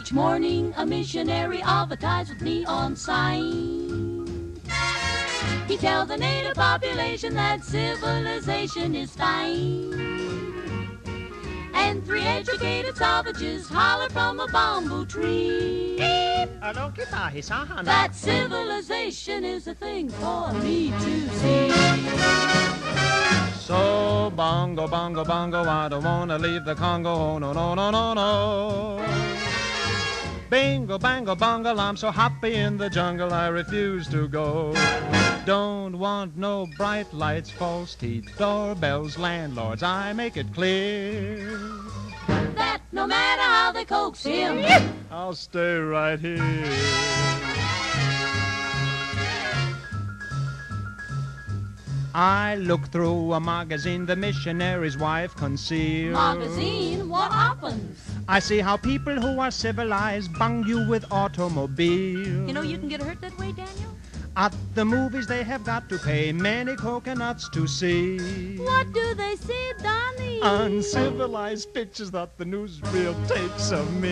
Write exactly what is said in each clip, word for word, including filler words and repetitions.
Each morning a missionary advertised with neon sign. He tells the native population that civilization is fine. And three educated savages holler from a bamboo tree that civilization is a thing for me to see. So bongo, bongo, bongo, I don't wanna leave the Congo, oh, no, no, no, no, no. Bingo, bango, bongo, I'm so happy in the jungle I refuse to go. Don't want no bright lights, false teeth, doorbells, landlords, I make it clear that no matter how they coax him, I'll stay right here. I look through a magazine the missionary's wife concealed. Magazine? What happens? I see how people who are civilized bung you with automobiles. You know you can get hurt that way, Daniel? At the movies they have got to pay many coconuts to see. What do they see, Donnie? Uncivilized pictures that the newsreel takes of me.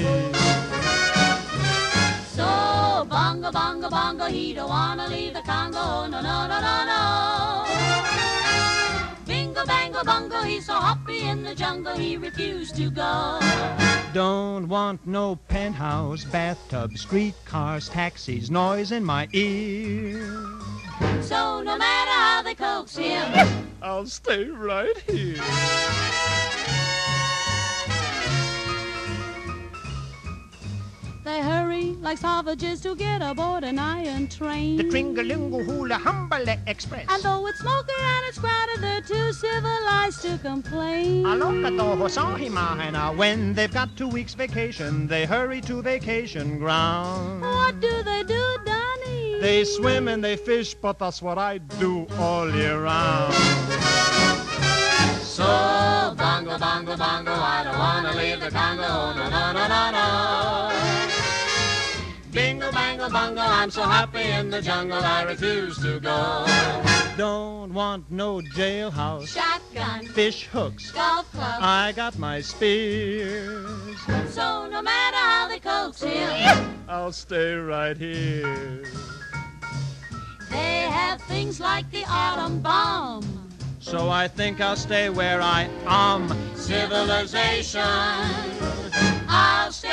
So, bongo, bongo, bongo, he don't wanna leave the Congo, no, no, no, no, no. Bingo, bango, bongo, he's so happy in the jungle, he refused to go. Don't want no penthouse, bathtub, streetcars, taxis, noise in my ear. So no matter how they coax him, I'll stay right here. They hurry like savages to get aboard an iron train. The Tringalingo Hula Humbale Express. And though it's smoky and it's crowded, they're too civilized to complain. When they've got two weeks vacation, they hurry to vacation ground. What do they do, Donnie? They swim and they fish, but that's what I do all year round. So, bongo, bongo, bongo, I don't wanna leave the Congo, no, no, no, no, no. Bingo, bango, bongo, I'm so happy in the jungle, I refuse to go. Don't want no jailhouse, Shotgun, fish hooks, golf club, I got my spears. So no matter how they coax him, I'll stay right here. They have things like the atom bomb. So I think I'll stay where I am. Civilization, I'll stay